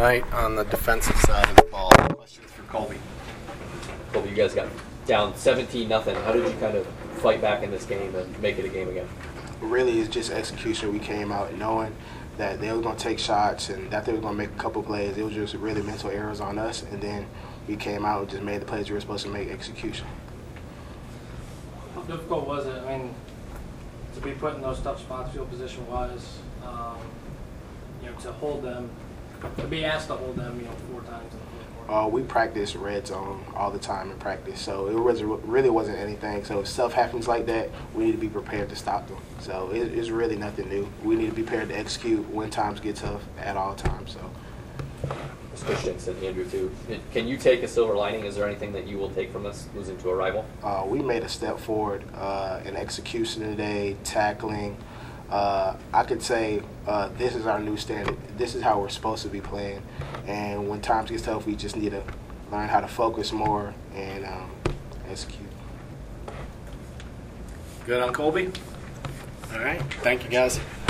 tonight on the defensive side of the ball. Questions for Colby? Colby, you guys got down 17-0. How did you kind of fight back in this game and make it a game again? Really, it's just execution. We came out knowing that they were going to take shots and that they were going to make a couple plays. It was just really mental errors on us, and then we came out and just made the plays we were supposed to make. Execution. How difficult was it? I mean, to be put in those tough spots, field position-wise, to hold them, to be asked to hold them, 4 times in the fourth quarter. We practice red zone all the time in practice, so it really wasn't anything. So if stuff happens like that, we need to be prepared to stop them. So it's really nothing new. We need to be prepared to execute when times get tough at all times. So. As Christian said, Andrew, too. Can you take a silver lining? Is there anything that you will take from this losing to a rival? We made a step forward in execution today, tackling. I could say this is our new standard. This is how we're supposed to be playing. And when times get tough, we just need to learn how to focus more and execute. Good on Colby? All right. Thank you, guys.